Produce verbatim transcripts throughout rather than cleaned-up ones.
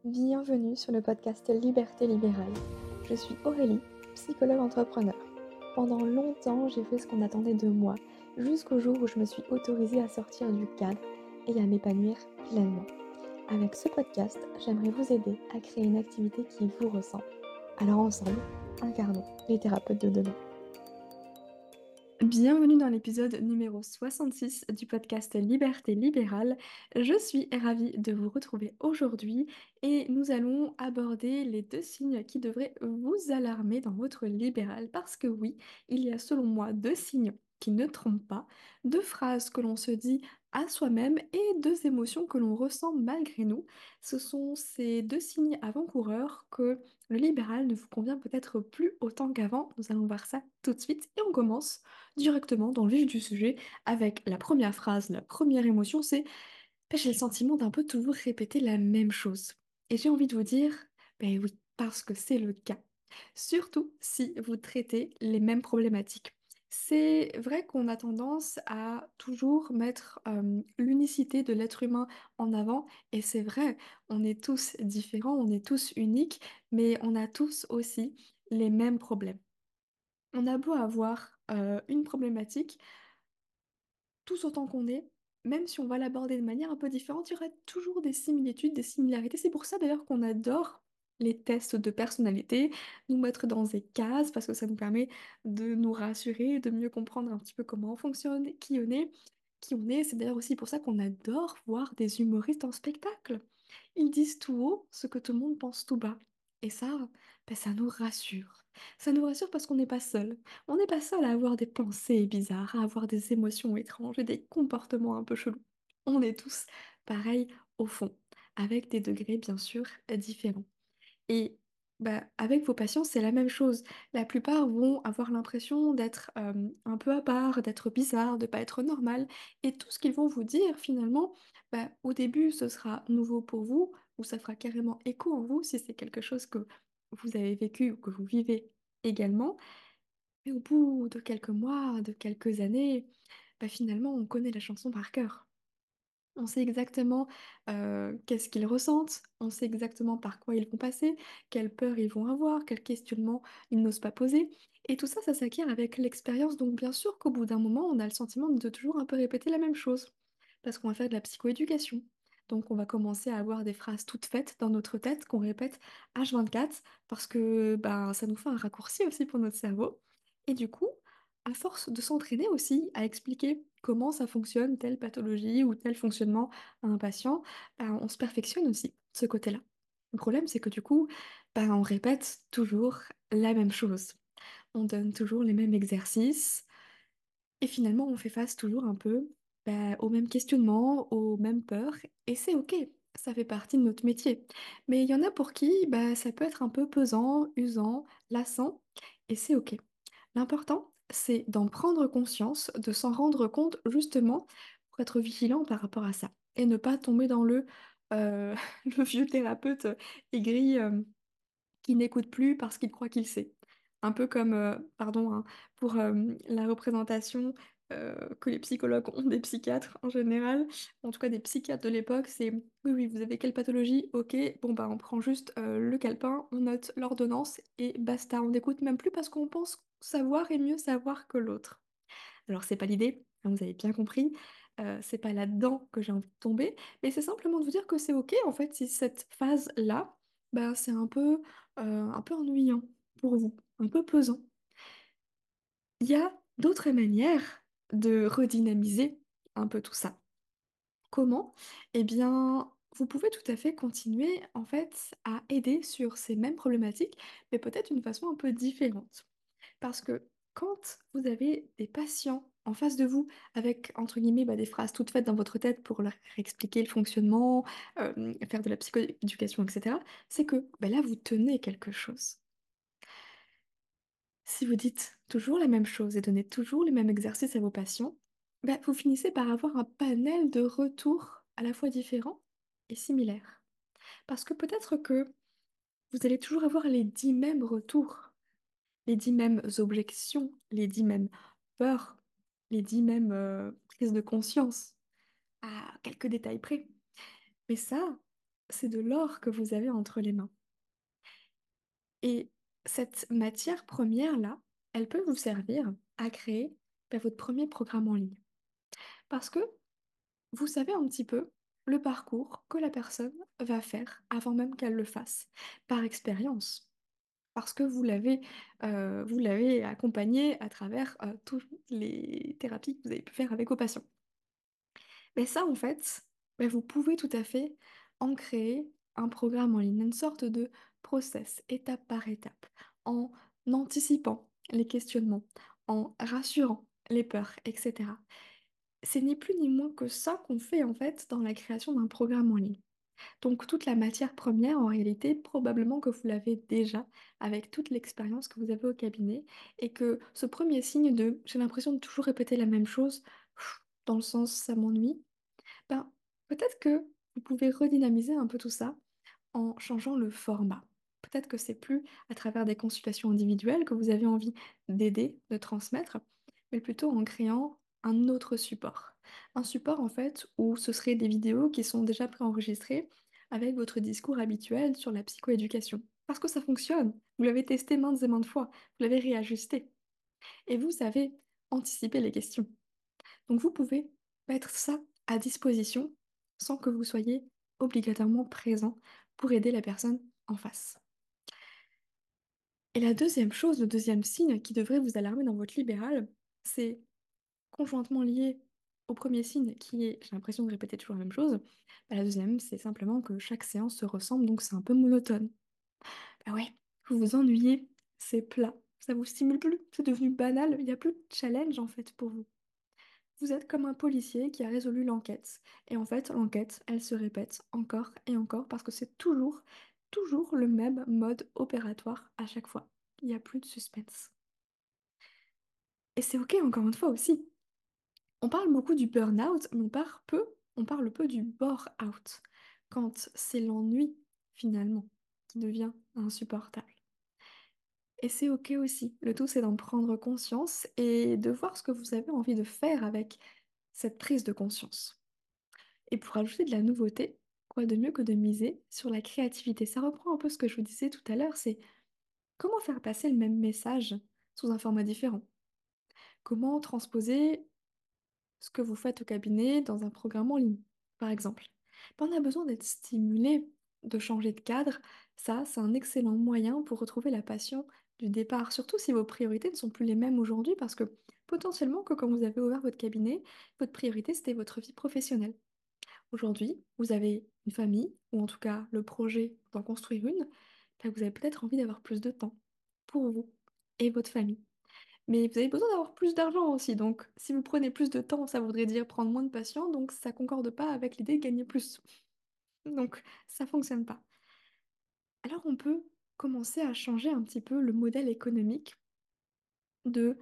Bienvenue sur le podcast Liberté libérale. Je suis Aurélie, psychologue entrepreneur. Pendant longtemps, j'ai fait ce qu'on attendait de moi, jusqu'au jour où je me suis autorisée à sortir du cadre et à m'épanouir pleinement. Avec ce podcast, j'aimerais vous aider à créer une activité qui vous ressemble. Alors ensemble, incarnons les thérapeutes de demain. Bienvenue dans l'épisode numéro soixante-six du podcast Liberté libérale. Je suis ravie de vous retrouver aujourd'hui et nous allons aborder les deux signes qui devraient vous alarmer dans votre libéral. Parce que oui, il y a selon moi deux signes qui ne trompent pas, deux phrases que l'on se dit à soi-même et deux émotions que l'on ressent malgré nous. Ce sont ces deux signes avant-coureurs que le libéral ne vous convient peut-être plus autant qu'avant. Nous allons voir ça tout de suite et on commence directement dans le vif du sujet avec la première phrase, la première émotion, c'est ben, j'ai le sentiment d'un peu toujours répéter la même chose. Et j'ai envie de vous dire, ben oui, parce que c'est le cas. Surtout si vous traitez les mêmes problématiques. C'est vrai qu'on a tendance à toujours mettre euh, l'unicité de l'être humain en avant, et c'est vrai, on est tous différents, on est tous uniques, mais on a tous aussi les mêmes problèmes. On a beau avoir euh, une problématique, tous autant qu'on est, même si on va l'aborder de manière un peu différente, il y aura toujours des similitudes, des similarités. C'est pour ça d'ailleurs qu'on adore les tests de personnalité, nous mettre dans des cases, parce que ça nous permet de nous rassurer, de mieux comprendre un petit peu comment on fonctionne, qui on est. Qui on est, c'est d'ailleurs aussi pour ça qu'on adore voir des humoristes en spectacle. Ils disent tout haut ce que tout le monde pense tout bas. Et ça, ben, ça nous rassure. Ça nous rassure parce qu'on n'est pas seul. On n'est pas seul à avoir des pensées bizarres, à avoir des émotions étranges et des comportements un peu chelous. On est tous pareils au fond, avec des degrés bien sûr différents. Et bah, avec vos patients, c'est la même chose. La plupart vont avoir l'impression d'être euh, un peu à part, d'être bizarre, de pas être normal. Et tout ce qu'ils vont vous dire, finalement, bah, au début, ce sera nouveau pour vous, ou ça fera carrément écho en vous si c'est quelque chose que vous avez vécu ou que vous vivez également. Mais au bout de quelques mois, de quelques années, bah, finalement, on connaît la chanson par cœur. On sait exactement euh, qu'est-ce qu'ils ressentent, on sait exactement par quoi ils vont passer, quelles peurs ils vont avoir, quels questionnements ils n'osent pas poser. Et tout ça, ça s'acquiert avec l'expérience. Donc bien sûr qu'au bout d'un moment, on a le sentiment de toujours un peu répéter la même chose. Parce qu'on va faire de la psychoéducation. Donc on va commencer à avoir des phrases toutes faites dans notre tête qu'on répète H vingt-quatre parce que ben, ça nous fait un raccourci aussi pour notre cerveau. Et du coup, à force de s'entraîner aussi à expliquer comment ça fonctionne, telle pathologie ou tel fonctionnement à un patient, ben, on se perfectionne aussi de ce côté-là. Le problème, c'est que du coup, ben, on répète toujours la même chose. On donne toujours les mêmes exercices et finalement, on fait face toujours un peu ben, aux mêmes questionnements, aux mêmes peurs et c'est OK. Ça fait partie de notre métier. Mais il y en a pour qui ben, ça peut être un peu pesant, usant, lassant et c'est OK. L'important, c'est d'en prendre conscience, de s'en rendre compte justement pour être vigilant par rapport à ça et ne pas tomber dans le, euh, le vieux thérapeute aigri euh, qui n'écoute plus parce qu'il croit qu'il sait. Un peu comme, euh, pardon, hein, pour euh, la représentation euh, que les psychologues ont des psychiatres en général, en tout cas des psychiatres de l'époque, c'est oui, oui, vous avez quelle pathologie? Ok, bon bah on prend juste euh, le calepin, on note l'ordonnance et basta, on n'écoute même plus parce qu'on pense savoir et mieux savoir que l'autre. Alors c'est pas l'idée, hein, vous avez bien compris, euh, c'est pas là-dedans que j'ai envie de tomber, mais c'est simplement de vous dire que c'est ok en fait si cette phase-là, bah, c'est un peu, euh, un peu ennuyant pour vous, un peu pesant. Il y a d'autres manières de redynamiser un peu tout ça. Comment? Eh bien, vous pouvez tout à fait continuer en fait à aider sur ces mêmes problématiques, mais peut-être d'une façon un peu différente. Parce que quand vous avez des patients en face de vous avec, entre guillemets, bah, des phrases toutes faites dans votre tête pour leur expliquer le fonctionnement, euh, faire de la psychoéducation, et cetera, c'est que bah, là, vous tenez quelque chose. Si vous dites toujours la même chose et donnez toujours les mêmes exercices à vos patients, bah, vous finissez par avoir un panel de retours à la fois différents et similaires. Parce que peut-être que vous allez toujours avoir les dix mêmes retours, les dix mêmes objections, les dix mêmes peurs, les dix mêmes euh, prises de conscience, à quelques détails près. Mais ça, c'est de l'or que vous avez entre les mains. Et cette matière première-là, elle peut vous servir à créer ben, votre premier programme en ligne. Parce que vous savez un petit peu le parcours que la personne va faire avant même qu'elle le fasse, par expérience. Parce que vous l'avez euh, vous l'avez accompagné à travers euh, toutes les thérapies que vous avez pu faire avec vos patients. Mais ça, en fait, ben, vous pouvez tout à fait en créer un programme en ligne, une sorte de process, étape par étape, en anticipant les questionnements, en rassurant les peurs, et cetera. C'est ni plus ni moins que ça qu'on fait en fait dans la création d'un programme en ligne. Donc toute la matière première, en réalité, probablement que vous l'avez déjà avec toute l'expérience que vous avez au cabinet et que ce premier signe de j'ai l'impression de toujours répéter la même chose, pff, dans le sens ça m'ennuie, ben peut-être que vous pouvez redynamiser un peu tout ça en changeant le format. Peut-être que c'est plus à travers des consultations individuelles que vous avez envie d'aider, de transmettre, mais plutôt en créant un autre support. Un support en fait où ce seraient des vidéos qui sont déjà préenregistrées avec votre discours habituel sur la psychoéducation. Parce que ça fonctionne. Vous l'avez testé maintes et maintes fois. Vous l'avez réajusté. Et vous savez anticiper les questions. Donc vous pouvez mettre ça à disposition sans que vous soyez obligatoirement présent pour aider la personne en face. Et la deuxième chose, le deuxième signe qui devrait vous alarmer dans votre libéral, c'est conjointement lié au premier signe qui est j'ai l'impression de répéter toujours la même chose. Bah, la deuxième, c'est simplement que chaque séance se ressemble, donc c'est un peu monotone. Bah ouais, vous vous ennuyez, c'est plat, ça vous stimule plus, c'est devenu banal, il n'y a plus de challenge en fait pour vous. Vous êtes comme un policier qui a résolu l'enquête. Et en fait, l'enquête, elle se répète encore et encore parce que c'est toujours, toujours le même mode opératoire à chaque fois. Il n'y a plus de suspense. Et c'est ok encore une fois aussi. On parle beaucoup du burn-out, mais on parle peu, on parle peu du bore-out. Quand c'est l'ennui, finalement, qui devient insupportable. Et c'est ok aussi. Le tout, c'est d'en prendre conscience et de voir ce que vous avez envie de faire avec cette prise de conscience. Et pour ajouter de la nouveauté, quoi de mieux que de miser sur la créativité? Ça reprend un peu ce que je vous disais tout à l'heure, c'est comment faire passer le même message sous un format différent? Comment transposer ce que vous faites au cabinet dans un programme en ligne, par exemple? Ben, on a besoin d'être stimulé, de changer de cadre. Ça, c'est un excellent moyen pour retrouver la passion du départ, surtout si vos priorités ne sont plus les mêmes aujourd'hui, parce que potentiellement que quand vous avez ouvert votre cabinet, votre priorité, c'était votre vie professionnelle. Aujourd'hui, vous avez une famille, ou en tout cas le projet d'en construire une, ben, vous avez peut-être envie d'avoir plus de temps pour vous et votre famille. Mais vous avez besoin d'avoir plus d'argent aussi, donc si vous prenez plus de temps, ça voudrait dire prendre moins de patients, donc ça concorde pas avec l'idée de gagner plus. Donc ça fonctionne pas. Alors on peut commencer à changer un petit peu le modèle économique de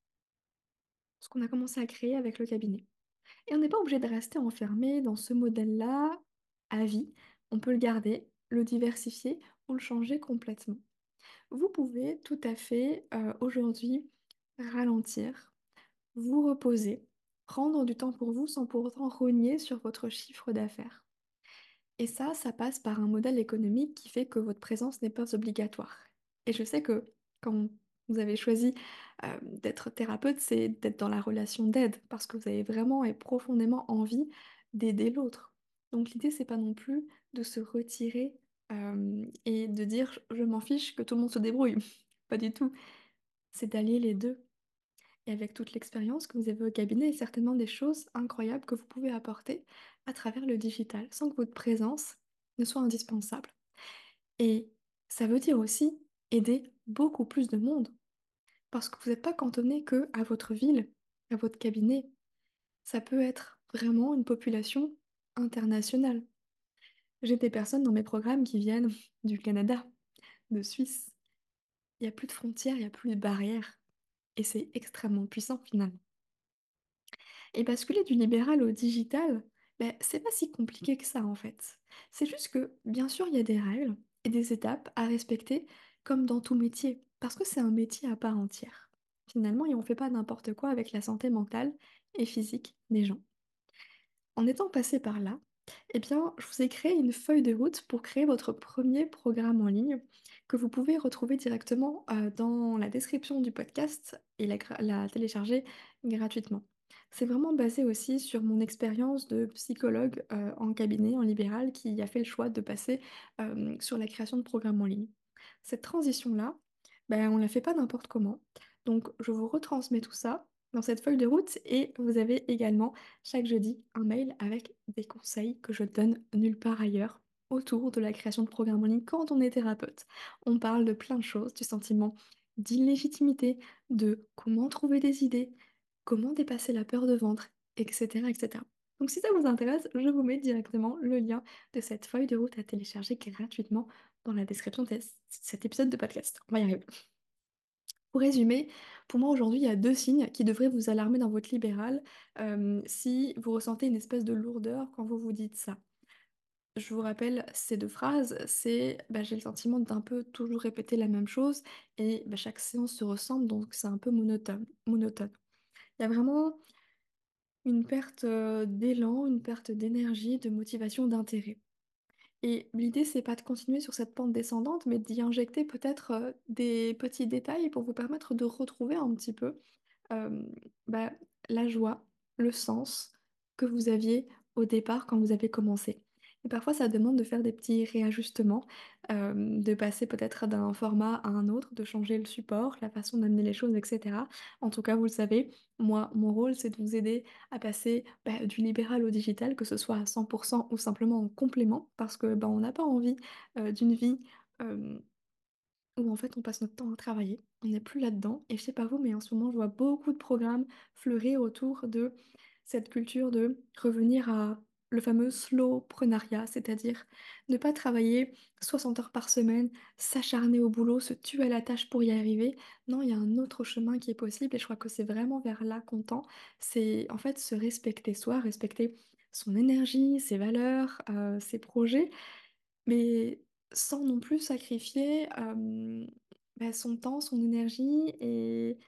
ce qu'on a commencé à créer avec le cabinet. Et on n'est pas obligé de rester enfermé dans ce modèle-là à vie. On peut le garder, le diversifier ou le changer complètement. Vous pouvez tout à fait euh, aujourd'hui ralentir, vous reposer, prendre du temps pour vous sans pour autant rogner sur votre chiffre d'affaires. Et ça, ça passe par un modèle économique qui fait que votre présence n'est pas obligatoire. Et je sais que quand vous avez choisi euh, d'être thérapeute, c'est d'être dans la relation d'aide, parce que vous avez vraiment et profondément envie d'aider l'autre. Donc l'idée, c'est pas non plus de se retirer euh, et de dire je m'en fiche que tout le monde se débrouille. Pas du tout. C'est d'allier les deux. Et avec toute l'expérience que vous avez au cabinet, il y a certainement des choses incroyables que vous pouvez apporter à travers le digital, sans que votre présence ne soit indispensable. Et ça veut dire aussi aider beaucoup plus de monde, parce que vous n'êtes pas cantonné que à votre ville, à votre cabinet. Ça peut être vraiment une population internationale. J'ai des personnes dans mes programmes qui viennent du Canada, de Suisse. Il n'y a plus de frontières, il n'y a plus de barrières. Et c'est extrêmement puissant finalement. Et basculer du libéral au digital, ben, c'est pas si compliqué que ça en fait. C'est juste que, bien sûr, il y a des règles et des étapes à respecter, comme dans tout métier, parce que c'est un métier à part entière. Finalement, et on fait pas n'importe quoi avec la santé mentale et physique des gens. En étant passé par là, Eh bien, je vous ai créé une feuille de route pour créer votre premier programme en ligne que vous pouvez retrouver directement euh, dans la description du podcast et la, gra- la télécharger gratuitement. C'est vraiment basé aussi sur mon expérience de psychologue euh, en cabinet, en libéral, qui a fait le choix de passer euh, sur la création de programmes en ligne. Cette transition-là, ben, on ne la fait pas n'importe comment. Donc, je vous retransmets tout ça dans cette feuille de route et vous avez également chaque jeudi un mail avec des conseils que je donne nulle part ailleurs autour de la création de programmes en ligne quand on est thérapeute. On parle de plein de choses, du sentiment d'illégitimité, de comment trouver des idées, comment dépasser la peur de ventre, et cetera, et cetera. Donc si ça vous intéresse, je vous mets directement le lien de cette feuille de route à télécharger gratuitement dans la description de cet épisode de podcast. On va y arriver. Pour résumer, pour moi aujourd'hui, il y a deux signes qui devraient vous alarmer dans votre libéral euh, si vous ressentez une espèce de lourdeur quand vous vous dites ça. Je vous rappelle ces deux phrases, c'est bah, j'ai le sentiment d'un peu toujours répéter la même chose et bah, chaque séance se ressemble donc c'est un peu monotone. monotone. Il y a vraiment une perte euh, d'élan, une perte d'énergie, de motivation, d'intérêt. Et l'idée, c'est pas de continuer sur cette pente descendante, mais d'y injecter peut-être euh, des petits détails pour vous permettre de retrouver un petit peu euh, bah, la joie, le sens que vous aviez au départ quand vous avez commencé. Et parfois, ça demande de faire des petits réajustements, euh, de passer peut-être d'un format à un autre, de changer le support, la façon d'amener les choses, et cetera. En tout cas, vous le savez, moi, mon rôle, c'est de vous aider à passer bah, du libéral au digital, que ce soit à cent pour cent ou simplement en complément, parce que bah, on n'a pas envie euh, d'une vie euh, où en fait on passe notre temps à travailler, on n'est plus là-dedans. Et je sais pas vous, mais en ce moment je vois beaucoup de programmes fleurir autour de cette culture de revenir à le fameux slowprenariat, c'est-à-dire ne pas travailler soixante heures par semaine, s'acharner au boulot, se tuer à la tâche pour y arriver. Non, il y a un autre chemin qui est possible et je crois que c'est vraiment vers là qu'on tend. C'est en fait se respecter soi, respecter son énergie, ses valeurs, euh, ses projets mais sans non plus sacrifier euh, bah, son temps, son énergie et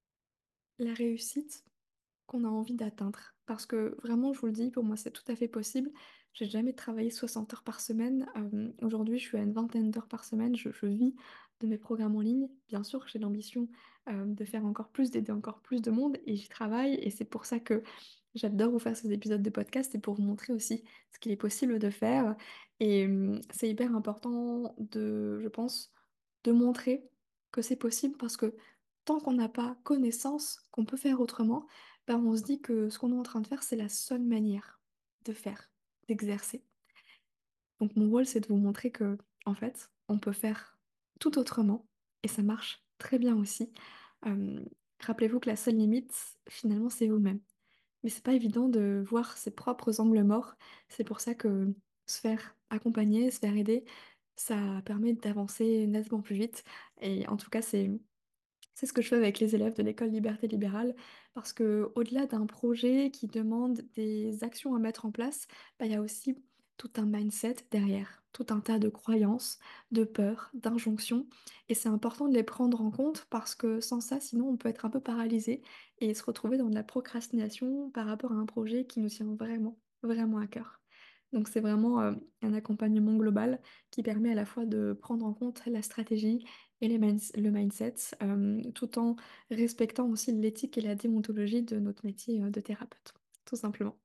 la réussite qu'on a envie d'atteindre. Parce que vraiment, je vous le dis, pour moi, c'est tout à fait possible. J'ai jamais travaillé soixante heures par semaine. Euh, aujourd'hui, je suis à une vingtaine d'heures par semaine. Je, je vis de mes programmes en ligne. Bien sûr, j'ai l'ambition euh, de faire encore plus, d'aider encore plus de monde et j'y travaille. Et c'est pour ça que j'adore vous faire ces épisodes de podcast et pour vous montrer aussi ce qu'il est possible de faire. Et euh, c'est hyper important de, je pense, de montrer que c'est possible parce que tant qu'on n'a pas connaissance qu'on peut faire autrement, ben on se dit que ce qu'on est en train de faire, c'est la seule manière de faire, d'exercer. Donc mon rôle, c'est de vous montrer que, en fait, on peut faire tout autrement et ça marche très bien aussi. Euh, Rappelez-vous que la seule limite, finalement, c'est vous-même. Mais c'est pas évident de voir ses propres angles morts. C'est pour ça que se faire accompagner, se faire aider, ça permet d'avancer nettement plus vite. Et en tout cas, c'est c'est ce que je fais avec les élèves de l'école Liberté Libérale, parce que au-delà d'un projet qui demande des actions à mettre en place, bah, il y a aussi tout un mindset derrière, tout un tas de croyances, de peurs, d'injonctions, et c'est important de les prendre en compte parce que sans ça, sinon on peut être un peu paralysé et se retrouver dans de la procrastination par rapport à un projet qui nous tient vraiment, vraiment à cœur. Donc c'est vraiment euh, un accompagnement global qui permet à la fois de prendre en compte la stratégie, et les minds- le mindset, euh, tout en respectant aussi l'éthique et la déontologie de notre métier euh, de thérapeute, tout simplement.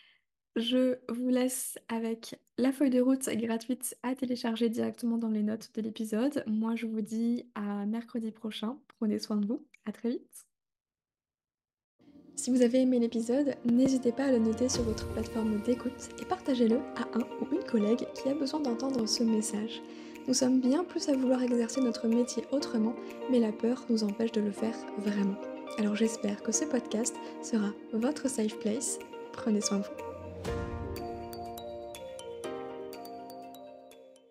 Je vous laisse avec la feuille de route gratuite à télécharger directement dans les notes de l'épisode. Moi, je vous dis à mercredi prochain. Prenez soin de vous. À très vite. Si vous avez aimé l'épisode, n'hésitez pas à le noter sur votre plateforme d'écoute et partagez-le à un ou une collègue qui a besoin d'entendre ce message. Nous sommes bien plus à vouloir exercer notre métier autrement, mais la peur nous empêche de le faire vraiment. Alors j'espère que ce podcast sera votre safe place. Prenez soin de vous.